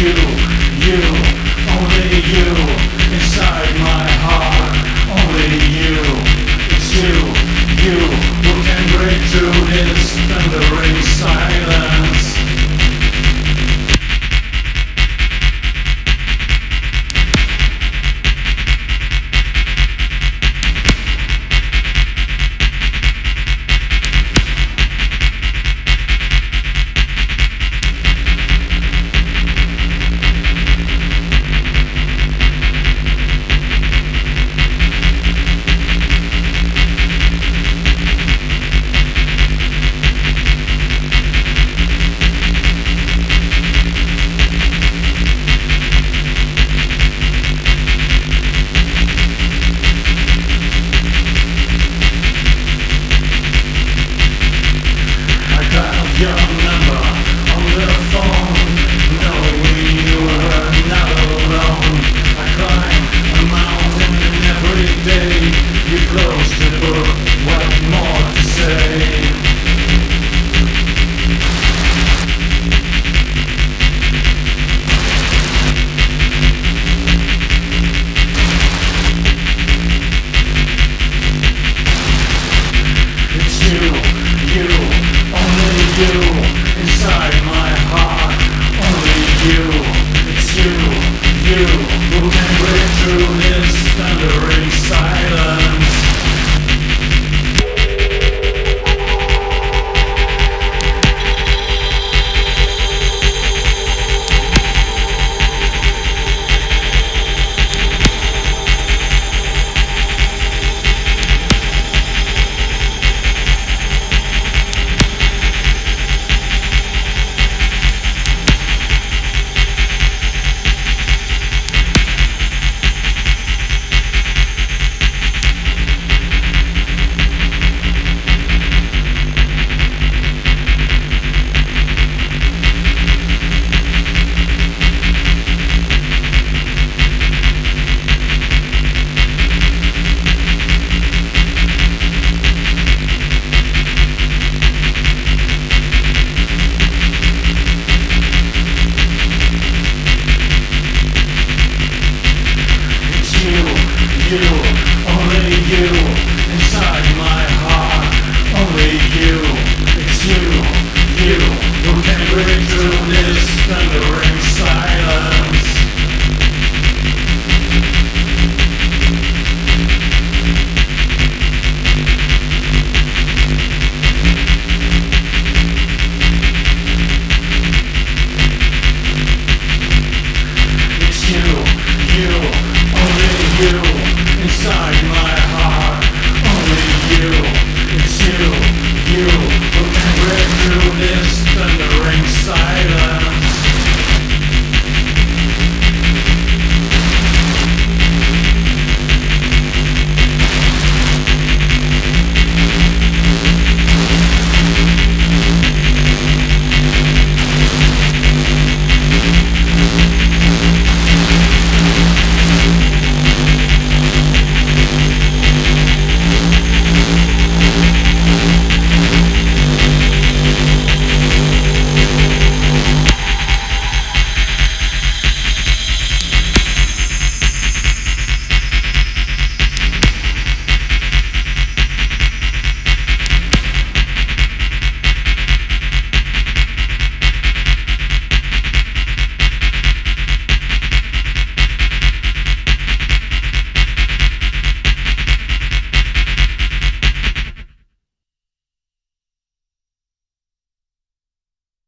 you, only you, inside my heart, only you. It's you who can break through this thundering silence. Your number on the phone, knowing you were not alone. I climb a mountain and every day you close the book. What more to say? It's you, only you, inside my heart, only you. It's you who can break through this thundering silence. You, only you, inside my heart, only you. It's you who can break through this